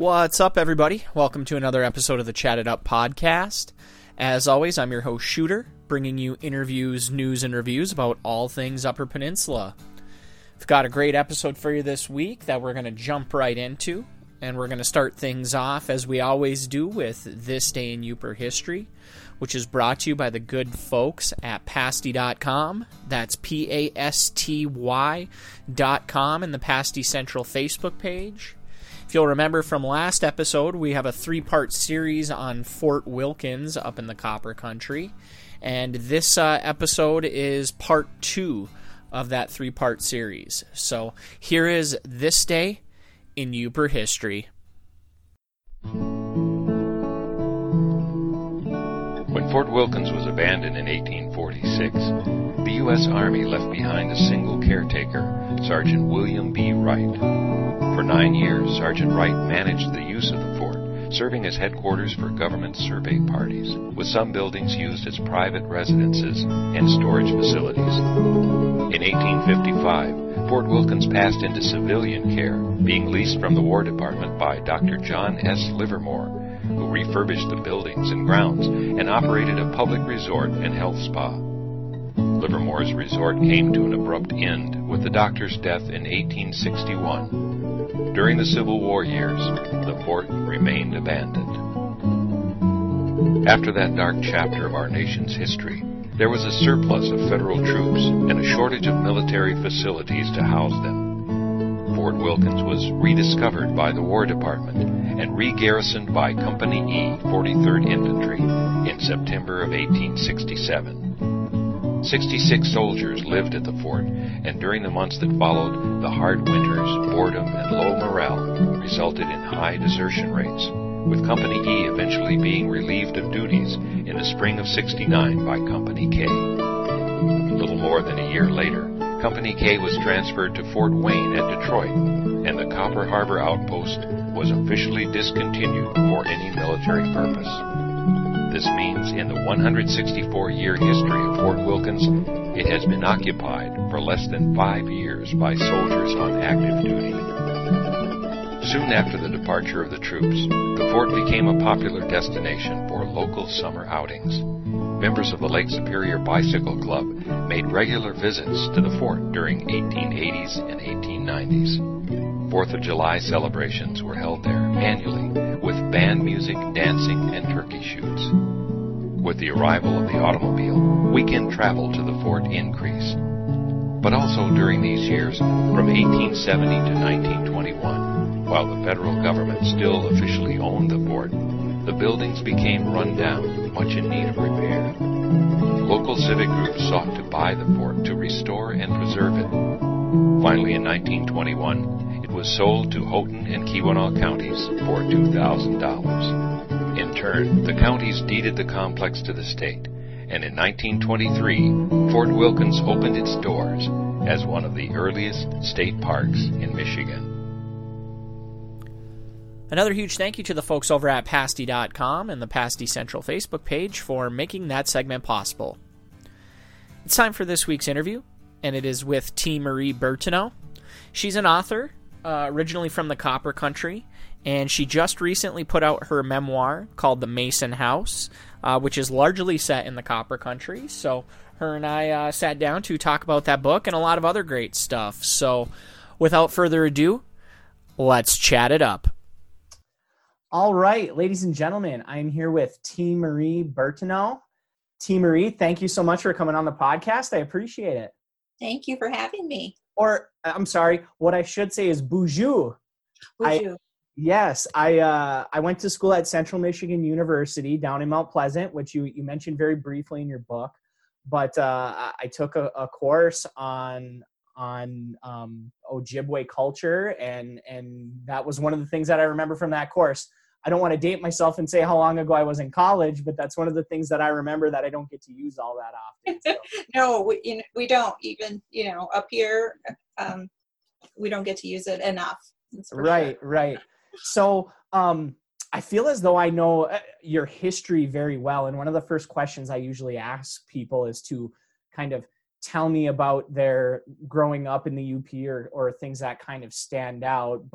What's up, everybody? Welcome to another episode of the Chat It Up podcast. As always, I'm your host, Shooter, bringing you interviews, news, and reviews about all things Upper Peninsula. We've got a great episode for you this week that we're going to jump right into, and we're going to start things off, as we always do, with This Day in Yooper History, which is brought to you by the good folks at Pasty.com. That's PASTY.com and the Pasty Central Facebook page. If you'll remember from last episode, we have a three-part series on Fort Wilkins up in the Copper Country, and this episode is part 2 of that three-part series. So here is This Day in Yooper History. When Fort Wilkins was abandoned in 1846, the U.S. Army left behind a single caretaker, Sergeant William B. Wright. For 9 years, Sergeant Wright managed the use of the fort, serving as headquarters for government survey parties, with some buildings used as private residences and storage facilities. In 1855, Fort Wilkins passed into civilian care, being leased from the War Department by Dr. John S. Livermore, who refurbished the buildings and grounds and operated a public resort and health spa. Livermore's resort came to an abrupt end with the doctor's death in 1861. During the Civil War years, the fort remained abandoned. After that dark chapter of our nation's history, there was a surplus of federal troops and a shortage of military facilities to house them. Fort Wilkins was rediscovered by the War Department and re-garrisoned by Company E, 43rd Infantry, in September of 1867. 66 soldiers lived at the fort, and during the months that followed, the hard winters, boredom, and low morale resulted in high desertion rates, with Company E eventually being relieved of duties in the spring of '69 by Company K. Little more than a year later, Company K was transferred to Fort Wayne at Detroit, and the Copper Harbor Outpost was officially discontinued for any military purpose. This means in the 164-year history of Fort Wilkins, it has been occupied for less than 5 years by soldiers on active duty. Soon after the departure of the troops, the fort became a popular destination for local summer outings. Members of the Lake Superior Bicycle Club made regular visits to the fort during 1880s and 1890s. 4th of July celebrations were held there annually, with band music, dancing, and turkey shoots. With the arrival of the automobile, weekend travel to the fort increased. But also during these years, from 1870 to 1921, while the federal government still officially owned the fort, the buildings became run down, much in need of repair. Local civic groups sought to buy the fort to restore and preserve it. Finally, in 1921, it was sold to Houghton and Keweenaw counties for $2,000. In turn, the counties deeded the complex to the state, and in 1923, Fort Wilkins opened its doors as one of the earliest state parks in Michigan. Another huge thank you to the folks over at Pasty.com and the Pasty Central Facebook page for making that segment possible. It's time for this week's interview, and it is with T. Marie Bertineau. She's an author, originally from the Copper Country, and she just recently put out her memoir called The Mason House, which is largely set in the Copper Country. So her and I sat down to talk about that book and a lot of other great stuff. So without further ado, let's chat it up. All right, ladies and gentlemen, I'm here with T. Marie Bertineau. T. Marie, thank you so much for coming on the podcast. I appreciate it. Thank you for having me. Or, I'm sorry, what I should say is bonjour. Bonjour. Yes, I went to school at Central Michigan University down in Mount Pleasant, which you mentioned very briefly in your book. But I took a course on Ojibwe culture, and that was one of the things that I remember from that course. I don't want to date myself and say how long ago I was in college, but that's one of the things that I remember that I don't get to use all that often. So. No, we don't even, up here, we don't get to use it enough. Right, sure. Right. So I feel as though I know your history very well. And one of the first questions I usually ask people is to kind of tell me about their growing up in the UP or things that kind of stand out. But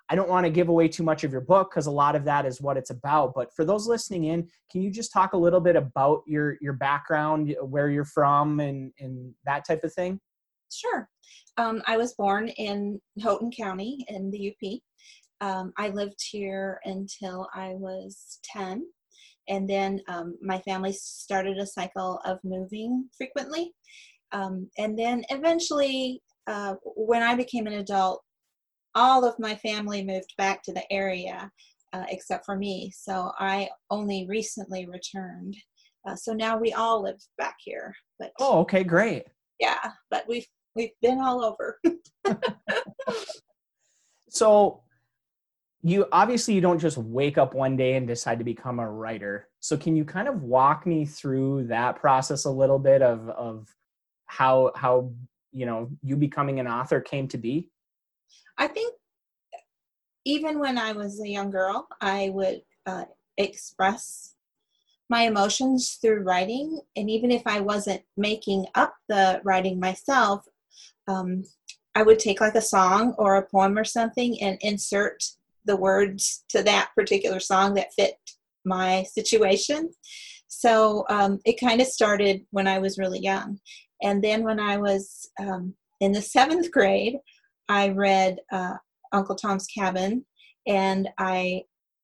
I don't want to give away too much of your book because a lot of that is what it's about. But for those listening in, can you just talk a little bit about your background, where you're from, and that type of thing? Sure. I was born in Houghton County in the UP. I lived here until I was 10. And then my family started a cycle of moving frequently. And then eventually, when I became an adult, all of my family moved back to the area, except for me. So I only recently returned. So now we all live back here. But oh, okay, great. Yeah, but we've been all over. So you don't just wake up one day and decide to become a writer. So can you kind of walk me through that process a little bit of how you becoming an author came to be? I think even when I was a young girl, I would express my emotions through writing. And even if I wasn't making up the writing myself, I would take like a song or a poem or something and insert the words to that particular song that fit my situation. So it kind of started when I was really young. And then when I was in the 7th grade, I read Uncle Tom's Cabin, and I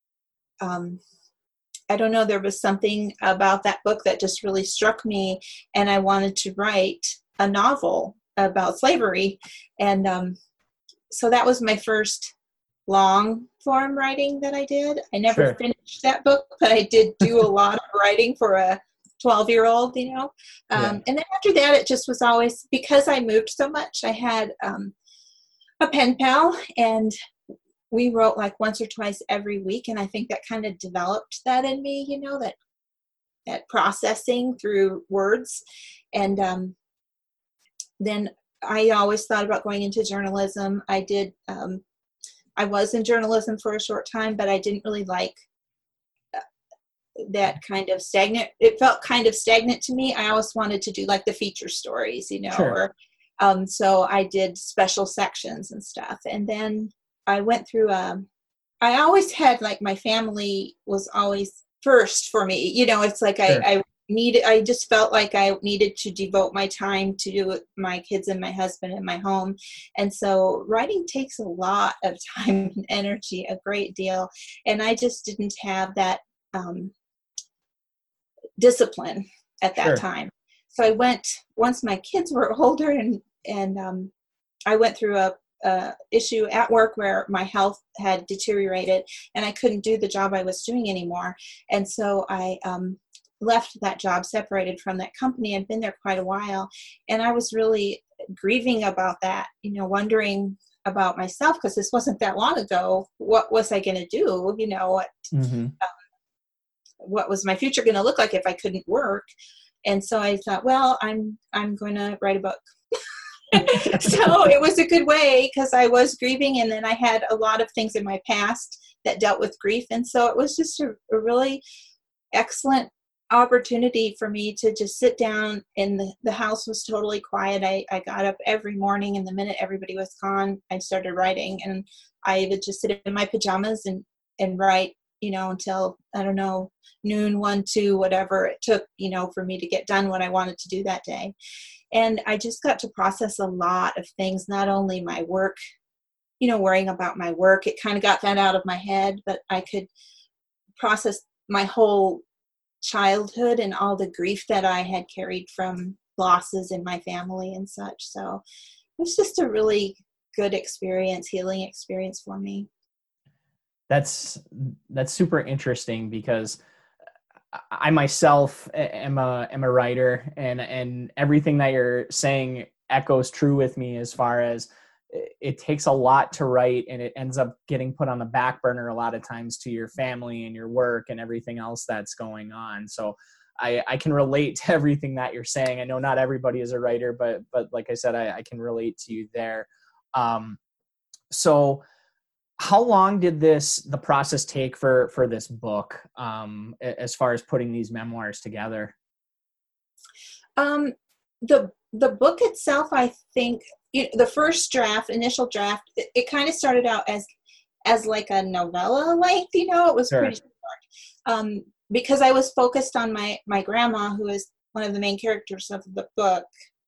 don't know, there was something about that book that just really struck me, and I wanted to write a novel about slavery. And so that was my first long form writing that I did. I never finished that book, but I did do a lot of writing for a 12-year-old, And then after that, it just was always, because I moved so much, I had a pen pal, and we wrote like once or twice every week. And I think that kind of developed that in me, that processing through words. And then I always thought about going into journalism. I was in journalism for a short time, but I didn't really like that kind of stagnant. It felt kind of stagnant to me. I always wanted to do like the feature stories, Sure. or so I did special sections and stuff. And then I went through, I always had, like, my family was always first for me. It's like Sure. I just felt like I needed to devote my time to my kids and my husband and my home. And so writing takes a lot of time and energy, a great deal. And I just didn't have that discipline at that Sure. time. So I went, once my kids were older, and I went through a issue at work where my health had deteriorated and I couldn't do the job I was doing anymore. And so I left that job, separated from that company. I'd been there quite a while, and I was really grieving about that, wondering about myself, because this wasn't that long ago. What was I going to do? What was my future going to look like if I couldn't work? And so I thought, well, I'm going to write a book. So it was a good way, because I was grieving, and then I had a lot of things in my past that dealt with grief. And so it was just a really excellent opportunity for me to just sit down, and the house was totally quiet. I got up every morning, and the minute everybody was gone, I started writing, and I would just sit in my pajamas and write, until, I don't know, noon, 1, 2, whatever it took, for me to get done what I wanted to do that day. And I just got to process a lot of things, not only my work, worrying about my work. It kind of got that out of my head, but I could process my whole childhood and all the grief that I had carried from losses in my family and such. So it was just a really good experience, healing experience for me. That's super interesting, because I myself am a writer, and everything that you're saying echoes true with me, as far as it takes a lot to write, and it ends up getting put on the back burner a lot of times to your family and your work and everything else that's going on. So I can relate to everything that you're saying. I know not everybody is a writer, but like I said, I can relate to you there. So how long did the process take for this book, as far as putting these memoirs together? The book itself, I think, the first draft, initial draft, it kind of started out as like a novella length, it was Sure. pretty short. Because I was focused on my grandma, who is one of the main characters of the book,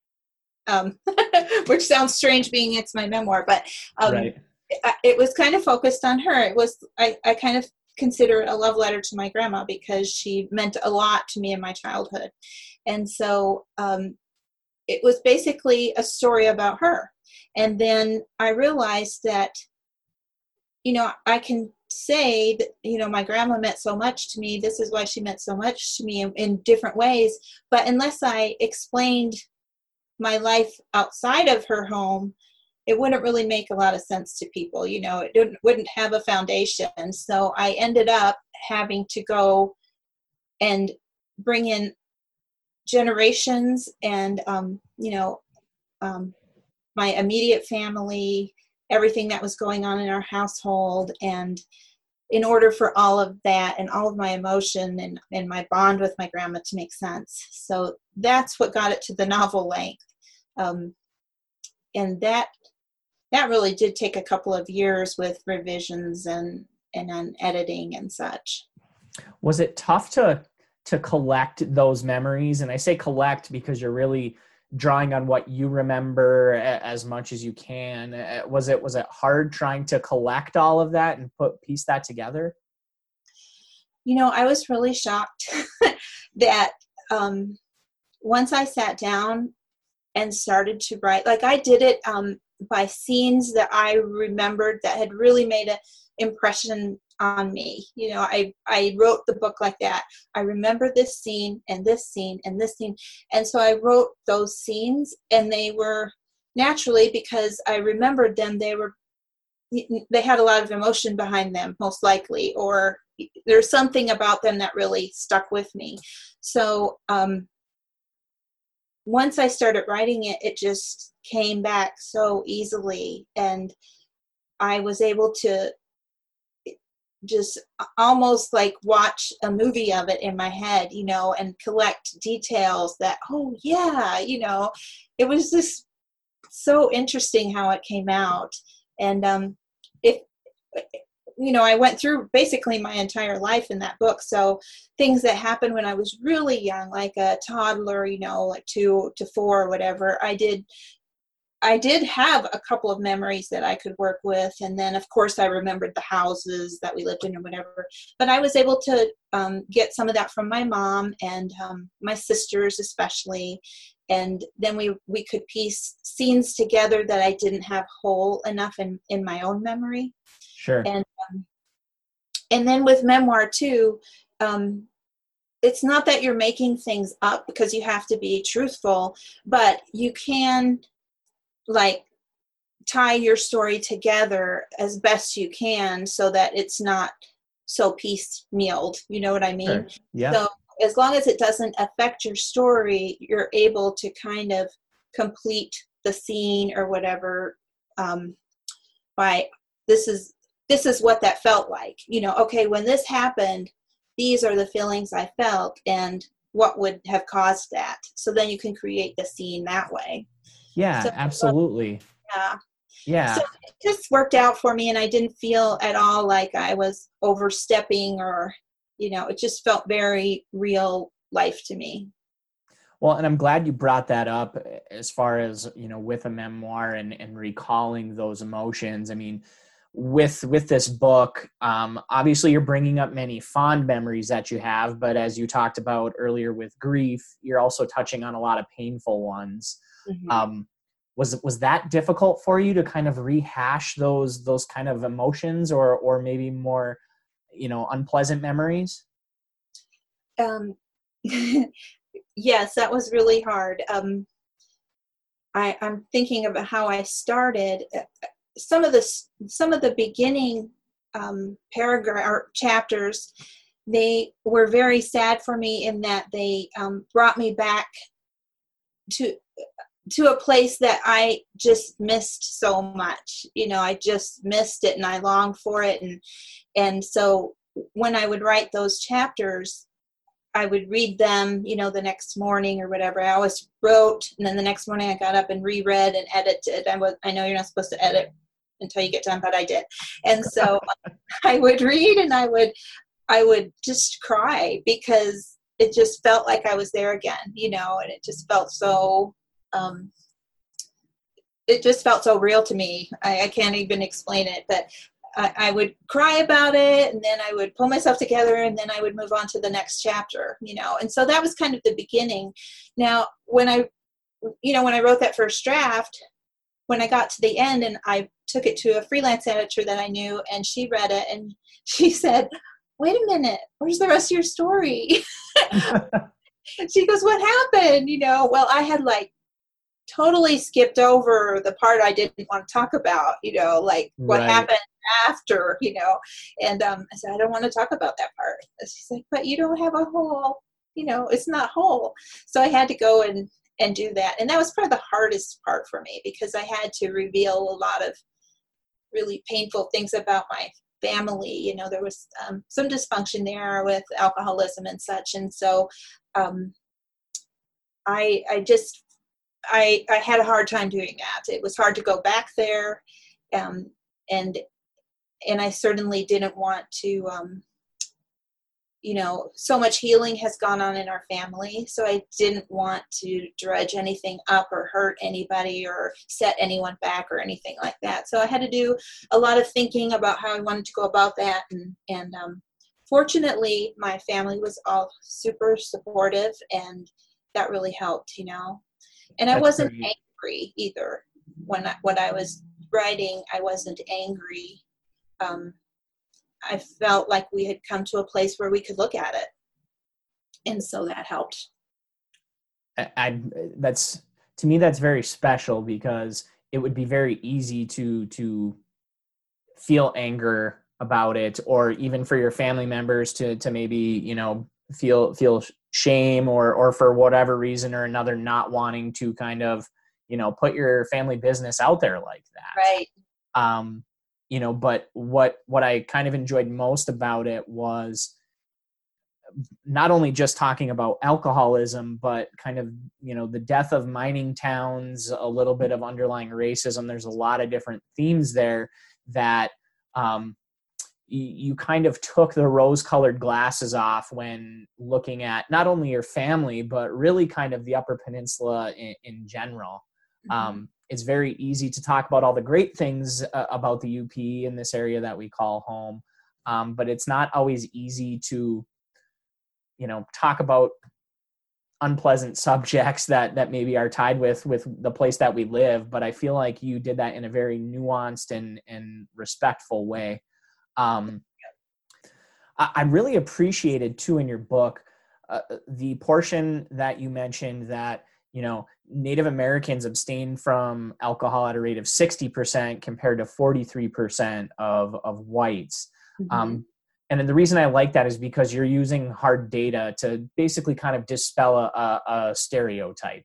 which sounds strange being it's my memoir, but Right. it was kind of focused on her. It was, I kind of consider it a love letter to my grandma because she meant a lot to me in my childhood. And so it was basically a story about her. And then I realized that, I can say that, my grandma meant so much to me. This is why she meant so much to me in different ways. But unless I explained my life outside of her home, it wouldn't really make a lot of sense to people. It wouldn't have a foundation. So I ended up having to go and bring in generations and, my immediate family, everything that was going on in our household. And in order for all of that and all of my emotion and my bond with my grandma to make sense. So that's what got it to the novel length. And that really did take a couple of years with revisions and then editing and such. Was it tough to collect those memories? And I say collect because you're really drawing on what you remember as much as you can. Was it hard trying to collect all of that and piece that together? I was really shocked that once I sat down and started to write, like I did it by scenes that I remembered that had really made an impression on me. I wrote the book like that. I remember this scene and this scene and this scene. And so I wrote those scenes, and they were naturally, because I remembered them, they had a lot of emotion behind them, most likely, or there's something about them that really stuck with me. So once I started writing it, it just came back so easily, and I was able to just almost like watch a movie of it in my head, and collect details that, oh yeah, it was just so interesting how it came out. And I went through basically my entire life in that book. So things that happened when I was really young, like a toddler, like 2 to 4 or whatever, I did have a couple of memories that I could work with. And then, of course, I remembered the houses that we lived in or whatever. But I was able to get some of that from my mom and my sisters especially. And then we could piece scenes together that I didn't have whole enough in my own memory. Sure. And then with memoir, too, it's not that you're making things up because you have to be truthful, but you can like tie your story together as best you can so that it's not so piecemealed. You know what I mean? Sure. Yeah. So as long as it doesn't affect your story, you're able to kind of complete the scene or whatever by this is what that felt like. Okay, when this happened, these are the feelings I felt and what would have caused that. So then you can create the scene that way. Yeah, So, absolutely. Yeah. So it just worked out for me, and I didn't feel at all like I was overstepping or, it just felt very real life to me. Well, and I'm glad you brought that up as far as, with a memoir and recalling those emotions. I mean, with this book, obviously you're bringing up many fond memories that you have, but as you talked about earlier with grief, you're also touching on a lot of painful ones. Mm-hmm. Was that difficult for you to kind of rehash those kind of emotions or maybe more, unpleasant memories? Yes, that was really hard. I'm thinking about how I started. Some of the beginning paragraph or chapters, they were very sad for me in that they brought me back to a place that I just missed so much. I just missed it and I longed for it. And so when I would write those chapters, I would read them, the next morning or whatever. I always wrote, and then the next morning I got up and reread and edited. I know you're not supposed to edit until you get done, but I did. And so I would read, and I would just cry because it just felt like I was there again, and it just felt so, real to me. I can't even explain it, but I would cry about it, and then I would pull myself together, and then I would move on to the next chapter, and so that was kind of the beginning. Now, when I wrote that first draft, when I got to the end and I took it to a freelance editor that I knew, and she read it, and she said, "Wait a minute, where's the rest of your story?" She goes, "What happened?" Well, I had totally skipped over the part I didn't want to talk about, what happened after, and I said, "I don't want to talk about that part." And she's like, "But you don't have a whole, it's not whole." So I had to go and do that. And that was probably the hardest part for me, because I had to reveal a lot of really painful things about my family. There was some dysfunction there with alcoholism and such. And so I had a hard time doing that. It was hard to go back there. And I certainly didn't want to, so much healing has gone on in our family. So I didn't want to dredge anything up or hurt anybody or set anyone back or anything like that. So I had to do a lot of thinking about how I wanted to go about that. And fortunately, my family was all super supportive, and that really helped, And I wasn't angry either. When I was writing, I wasn't angry. I felt like we had come to a place where we could look at it. And so that helped. To me, that's very special, because it would be very easy to feel anger about it, or even for your family members to maybe, feel shame or for whatever reason or another, not wanting to kind of, put your family business out there like that. Right. But what I kind of enjoyed most about it was not only just talking about alcoholism, but kind of, the death of mining towns, a little bit of underlying racism. There's a lot of different themes there that you kind of took the rose-colored glasses off when looking at not only your family, but really kind of the Upper Peninsula in general. Mm-hmm. It's very easy to talk about all the great things about the UP in this area that we call home. But it's not always easy to, talk about unpleasant subjects that maybe are tied with the place that we live. But I feel like you did that in a very nuanced and respectful way. I really appreciated too in your book, the portion that you mentioned that, Native Americans abstain from alcohol at a rate of 60% compared to 43% of whites. Mm-hmm. And then the reason I like that is because you're using hard data to basically kind of dispel a stereotype.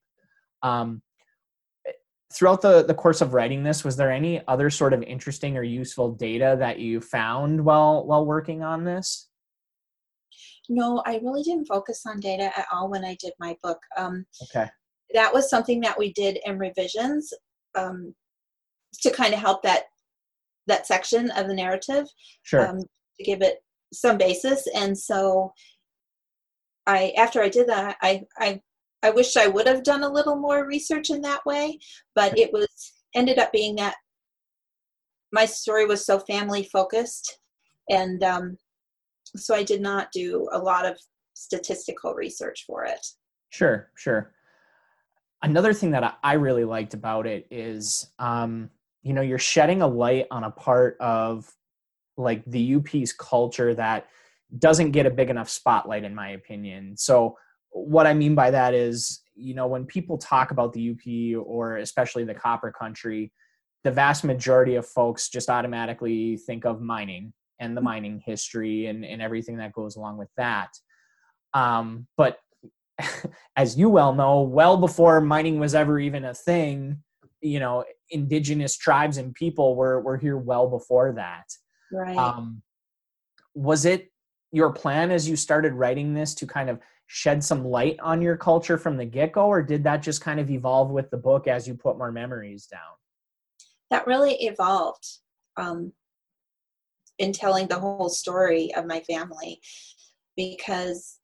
Throughout the course of writing this, was there any other sort of interesting or useful data that you found while working on this? No, I really didn't focus on data at all when I did my book. Okay. That was something that we did in revisions to kind of help that section of the narrative. Sure. To give it some basis. And so after I did that, I wish I would have done a little more research in that way, but it ended up being that my story was so family focused. And so I did not do a lot of statistical research for it. Sure. Another thing that I really liked about it is, you're shedding a light on a part of like the UP's culture that doesn't get a big enough spotlight, in my opinion. So what I mean by that is, when people talk about the UP or especially the Copper Country, the vast majority of folks just automatically think of mining and the mining history and everything that goes along with that. But as you well know, well before mining was ever even a thing, indigenous tribes and people were here well before that. Right. Was it your plan as you started writing this to kind of shed some light on your culture from the get-go, or did that just kind of evolve with the book as you put more memories down? That really evolved. in telling the whole story of my family, because,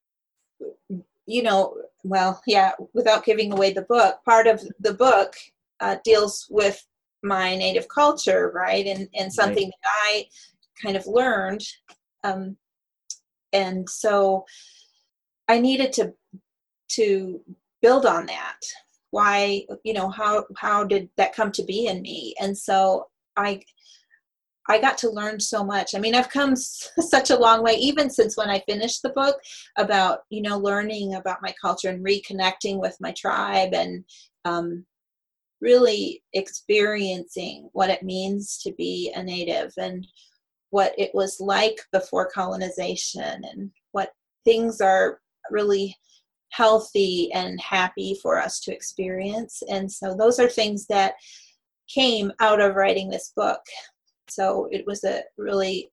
well, yeah, without giving away the book, part of the book deals with my native culture, right? And something Right. that I kind of learned. And so I needed to build on that. Why, how did that come to be in me? And so I got to learn so much. I mean, I've come such a long way, even since when I finished the book, about, learning about my culture and reconnecting with my tribe, and really experiencing what it means to be a Native, and what it was like before colonization, and what things are really healthy and happy for us to experience. And so those are things that came out of writing this book. So it was a really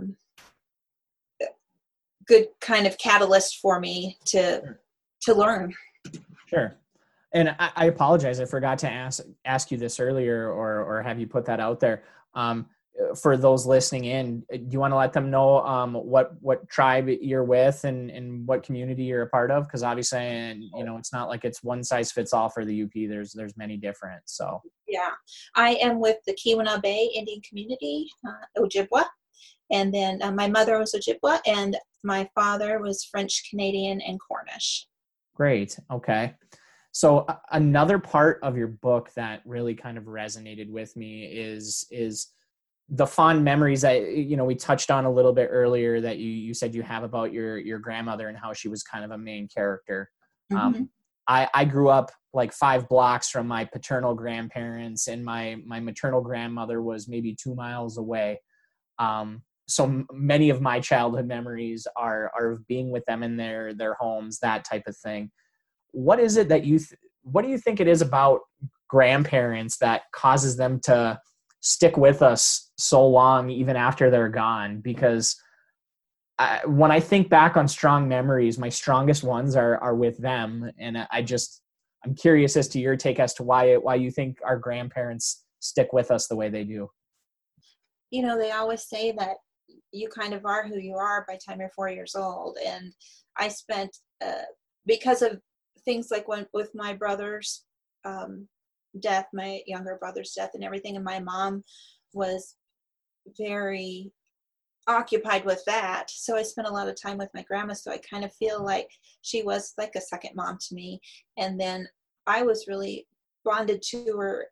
good kind of catalyst for me to learn. Sure. And I apologize. I forgot to ask you this earlier, or have you put that out there. For those listening in, do you want to let them know what tribe you're with, and what community you're a part of? Because obviously, it's not like it's one size fits all for the UP. There's many different. So yeah, I am with the Keweenaw Bay Indian community, Ojibwa, and then my mother was Ojibwa, and my father was French Canadian and Cornish. Great. Okay. So another part of your book that really kind of resonated with me is the fond memories that, we touched on a little bit earlier, that you said you have about your grandmother and how she was kind of a main character. Mm-hmm. I grew up like 5 blocks from my paternal grandparents, and my maternal grandmother was maybe 2 miles away. So many of my childhood memories are of being with them in their homes, that type of thing. What is it that what do you think it is about grandparents that causes them to stick with us so long, even after they're gone? Because when I think back on strong memories, my strongest ones are with them. And I'm curious as to your take as to why you think our grandparents stick with us the way they do. They always say that you kind of are who you are by the time you're 4 years old. And I spent, because of things like with my brother's death, my younger brother's death and everything, and my mom was very occupied with that. So I spent a lot of time with my grandma. So I kind of feel like she was like a second mom to me. And then I was really bonded to her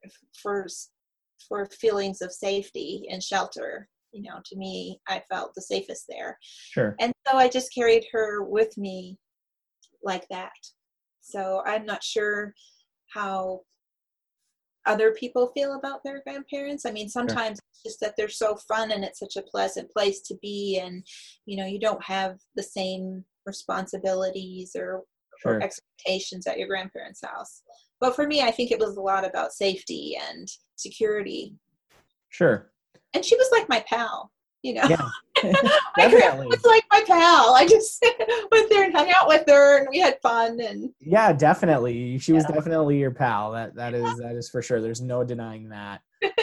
for feelings of safety and shelter. To me, I felt the safest there. Sure. And so I just carried her with me like that. So I'm not sure how other people feel about their grandparents. I mean, sometimes it's just that they're so fun and it's such a pleasant place to be, and you don't have the same responsibilities or expectations at your grandparents' house. But for me, I think it was a lot about safety and security. Sure. And she was like my pal, Yeah. My grandma was like my pal. I just went there and hung out with her, and we had fun. And yeah, definitely, she was definitely your pal. That is for sure. There's no denying that.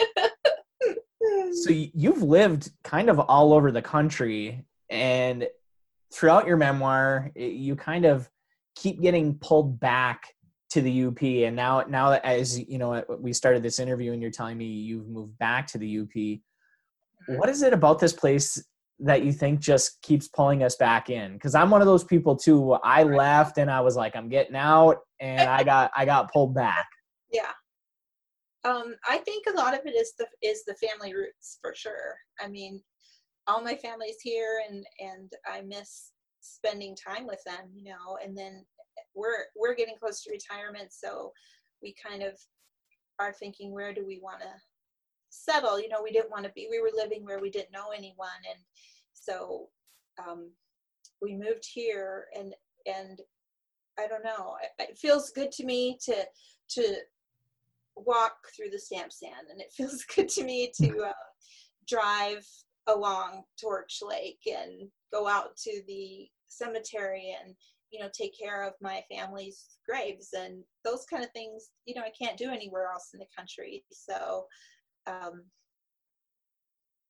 So you've lived kind of all over the country, and throughout your memoir, you kind of keep getting pulled back to the UP. And now that, as we started this interview and you're telling me you've moved back to the UP, what is it about this place that you think just keeps pulling us back in? Because I'm one of those people too. I left and I was like, I'm getting out, and I got pulled back. Yeah. I think a lot of it is the family roots, for sure. I mean, all my family's here, and I miss spending time with them, and then we're getting close to retirement, so we kind of are thinking, where do we want to settle? We were living where we didn't know anyone, and so we moved here, and I don't know, it feels good to me to walk through the stamp sand, and it feels good to me to drive along Torch Lake and go out to the cemetery and take care of my family's graves, and those kind of things I can't do anywhere else in the country. So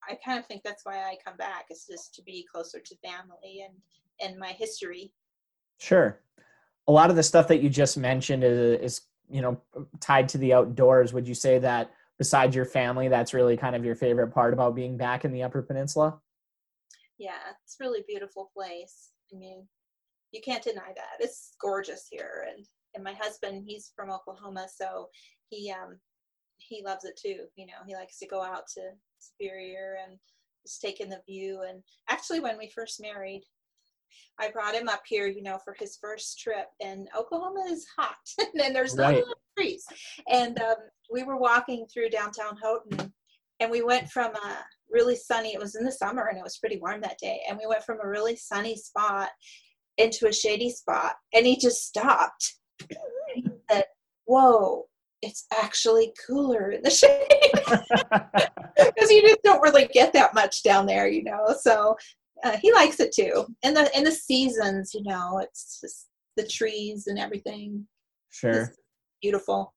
I kind of think that's why I come back, is just to be closer to family and my history. Sure. A lot of the stuff that you just mentioned is tied to the outdoors. Would you say that besides your family, that's really kind of your favorite part about being back in the Upper Peninsula? Yeah, it's a really beautiful place. I mean, you can't deny that. It's gorgeous here. And my husband, he's from Oklahoma, so he loves it too. He likes to go out to Superior and just take in the view. And actually, when we first married, I brought him up here, for his first trip, and Oklahoma is hot and there's not a lot of trees. And we were walking through downtown Houghton, and we went from a really sunny, it was in the summer and it was pretty warm that day. And we went from a really sunny spot into a shady spot, and he just stopped. And he said, "Whoa, it's actually cooler in the shade." Because you just don't really get that much down there, so he likes it too. And the seasons, it's just the trees and everything. Sure. It's beautiful.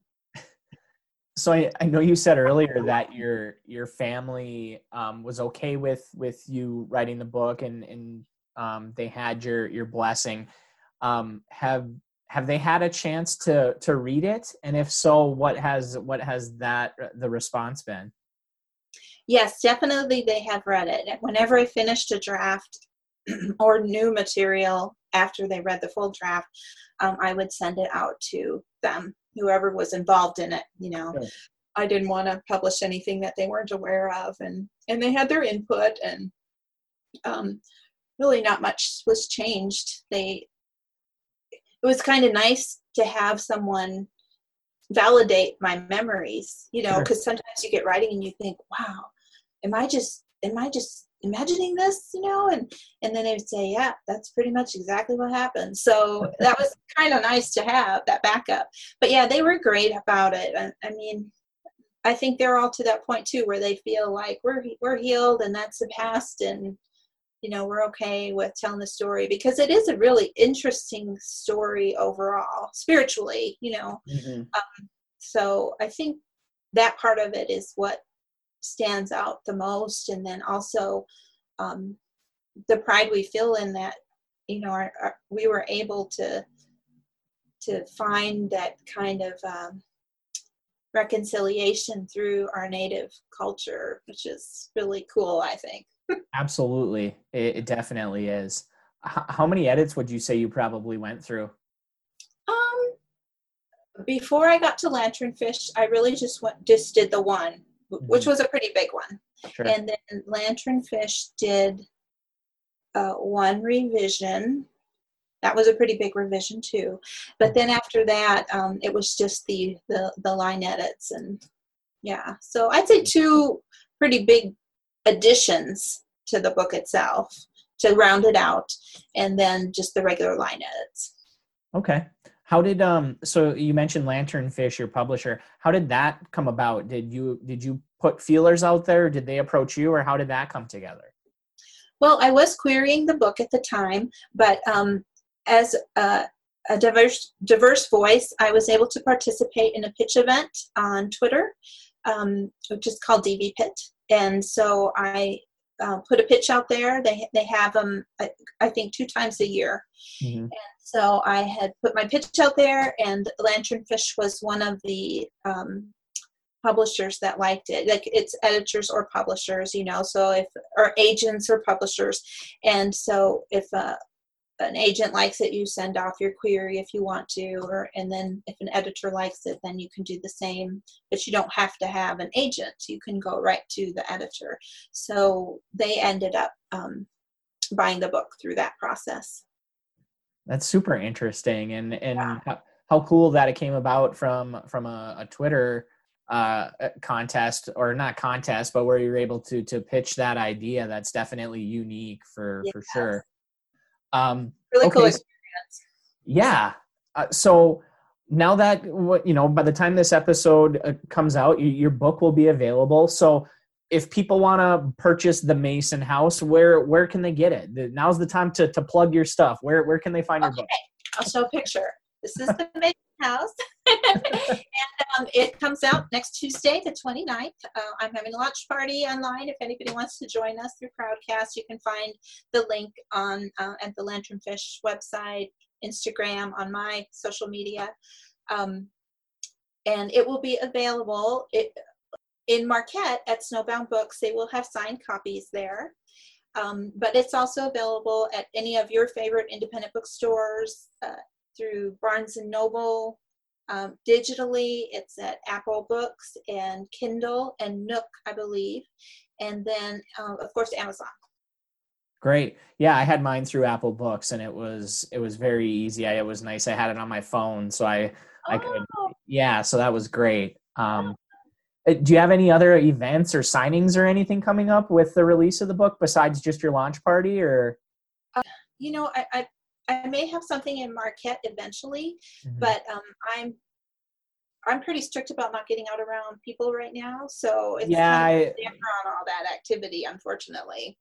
So I know you said earlier that your family was okay with you writing the book, and they had your blessing. Have they had a chance to read it? And if so, what has the response been? Yes, definitely they have read it. Whenever I finished a draft or new material after they read the full draft, I would send it out to them, whoever was involved in it. Sure. I didn't want to publish anything that they weren't aware of, and they had their input, and really not much was changed. It was kind of nice to have someone validate my memories, because sometimes you get writing and you think, wow, am I just imagining this, and then they would say, yeah, that's pretty much exactly what happened. So that was kind of nice to have that backup. But yeah, they were great about it. I mean, I think they're all to that point too, where they feel like we're healed and that's the past, and we're okay with telling the story, because it is a really interesting story overall, spiritually, Mm-hmm. So I think that part of it is what stands out the most. And then also the pride we feel in that, we were able to find that kind of reconciliation through our native culture, which is really cool, I think. Absolutely. It definitely is. How many edits would you say you probably went through? Before I got to Lanternfish, I really just did the one, which was a pretty big one. Sure. And then Lanternfish did one revision. That was a pretty big revision too. But then after that, it was just the line edits, and yeah. So I'd say 2 pretty big additions to the book itself to round it out, and then just the regular line edits. Okay. How did so you mentioned Lanternfish, your publisher. How did that come about? Did you put feelers out there? Did they approach you, or how did that come together? Well, I was querying the book at the time, but as a diverse voice, I was able to participate in a pitch event on Twitter, which is called DV Pit. And so I put a pitch out there. They have them, I think, 2 times a year. Mm-hmm. And so I had put my pitch out there, and Lanternfish was one of the publishers that liked it. Like, it's editors or publishers, so or agents or publishers. And so if an agent likes it, you send off your query if you want to, and then if an editor likes it, then you can do the same, but you don't have to have an agent. You can go right to the editor. So they ended up buying the book through that process. That's super interesting, and yeah. How cool that it came about from a Twitter contest, or not contest, but where you're able to pitch that idea. That's definitely unique for sure. Really cool experience. Yeah. So now that, by the time this episode comes out, your book will be available. So if people want to purchase The Mason House, where can they get it? Now's the time to plug your stuff. Where can they find your book? I'll show a picture. This is the Making House. And it comes out next Tuesday, the 29th. I'm having a launch party online. If anybody wants to join us through Crowdcast, you can find the link on at the Lanternfish website, Instagram, on my social media. And it will be available in Marquette at Snowbound Books. They will have signed copies there. But it's also available at any of your favorite independent bookstores, through Barnes & Noble. Digitally, it's at Apple Books and Kindle and Nook, I believe. And then, of course, Amazon. Great. Yeah, I had mine through Apple Books, and it was very easy. It was nice. I had it on my phone, so I could. Yeah, so that was great. Do you have any other events or signings or anything coming up with the release of the book besides just your launch party? Or I may have something in Marquette eventually, but I'm pretty strict about not getting out around people right now. So it's kind of a damper on all that activity, unfortunately.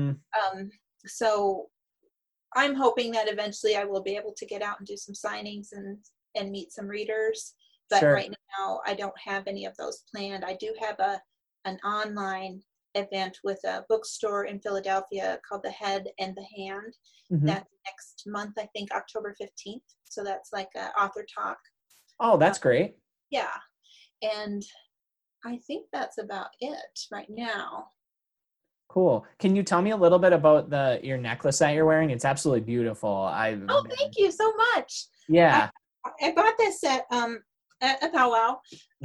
So I'm hoping that eventually I will be able to get out and do some signings and meet some readers. But right now I don't have any of those planned. I do have an online event with a bookstore in Philadelphia called The Head and the Hand. That's next month, I think October 15th. So that's like an author talk. Oh, that's great. Yeah. And I think that's about it right now. Cool. Can you tell me a little bit about your necklace that you're wearing? It's absolutely beautiful. Thank you so much. Yeah. I bought this at a powwow.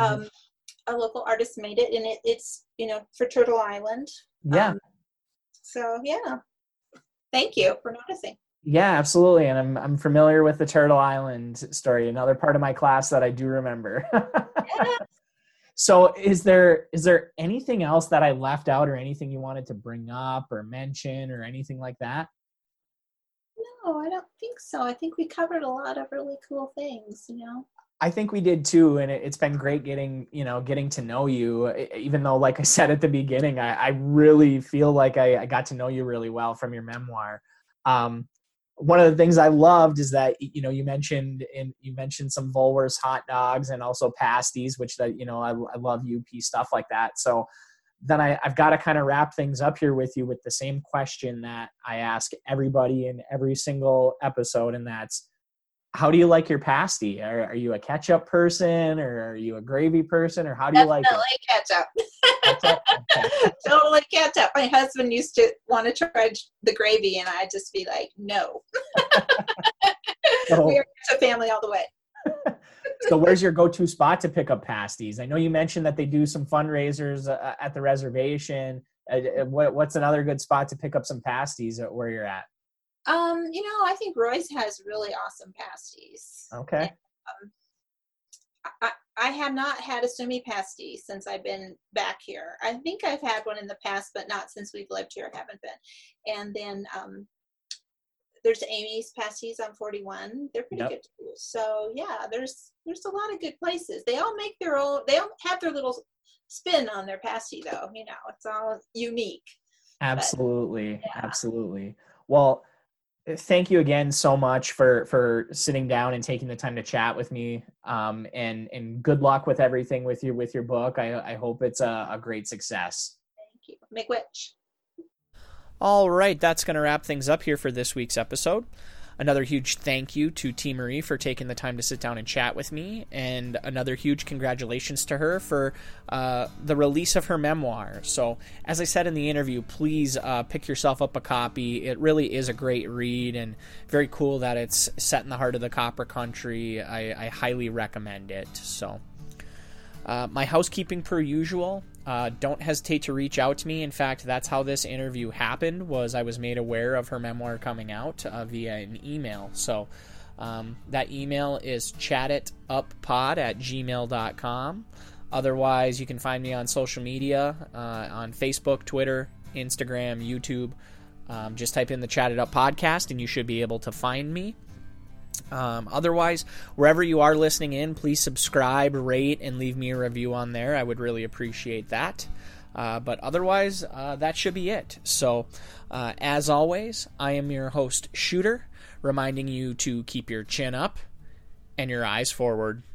A local artist made it, and it's for Turtle Island. Yeah. So yeah, thank you for noticing. Yeah, absolutely. And I'm familiar with the Turtle Island story. Another part of my class that I do remember. Yeah. So is there anything else that I left out, or anything you wanted to bring up or mention or anything like that? No, I don't think so. I think we covered a lot of really cool things, I think we did too, and it's been great getting to know you, even though, like I said at the beginning, I really feel like I got to know you really well from your memoir. One of the things I loved is that, you mentioned some Woolworths hot dogs and also pasties, which I love UP stuff like that. So then I've got to kind of wrap things up here with you with the same question that I ask everybody in every single episode, and that's, how do you like your pasty? Are you a ketchup person, or are you a gravy person, or how do you like it? Definitely ketchup. Totally ketchup. My husband used to want to try the gravy, and I'd just be like, no. We're a family all the way. So where's your go-to spot to pick up pasties? I know you mentioned that they do some fundraisers at the reservation. What's another good spot to pick up some pasties at where you're at? I think Roy's has really awesome pasties. Okay. And, I have not had a Sumi pasty since I've been back here. I think I've had one in the past, but not since we've lived here. I haven't been. And then there's Amy's pasties on 41. They're pretty good too. So yeah, there's a lot of good places. They all make their own. They all have their little spin on their pasty, though. It's all unique. Absolutely, absolutely. Well, thank you again so much for sitting down and taking the time to chat with me. And good luck with everything with your book. I hope it's a great success. Thank you. Miigwech. All right, that's going to wrap things up here for this week's episode. Another huge thank you to T. Marie for taking the time to sit down and chat with me, and another huge congratulations to her for the release of her memoir. So, as I said in the interview, please pick yourself up a copy. It really is a great read, and very cool that it's set in the heart of the Copper Country. I highly recommend it. So, my housekeeping per usual. Don't hesitate to reach out to me. In fact, that's how this interview happened, was I was made aware of her memoir coming out via an email. So that email is chatituppod@gmail.com. Otherwise, you can find me on social media, on Facebook, Twitter, Instagram, YouTube. Just type in the Chat It Up podcast and you should be able to find me. Otherwise, wherever you are listening in, please subscribe, rate, and leave me a review on there. I would really appreciate that. But otherwise, that should be it. So, as always, I am your host, Shooter, reminding you to keep your chin up and your eyes forward.